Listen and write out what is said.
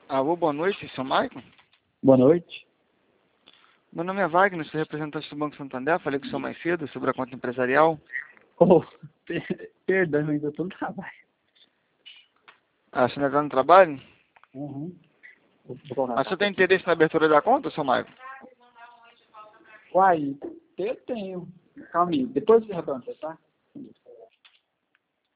Alô, boa noite, seu Maicon? Boa noite. Meu nome é Wagner, sou representante do Banco Santander. Falei com o senhor mais cedo sobre a conta empresarial. Oh, perdão, ainda estou no trabalho. Ah, você ainda está no trabalho? Uhum. Mas você tem interesse na abertura da conta, seu Maicon? Uai, eu tenho. Calma aí, depois você retorna, tá?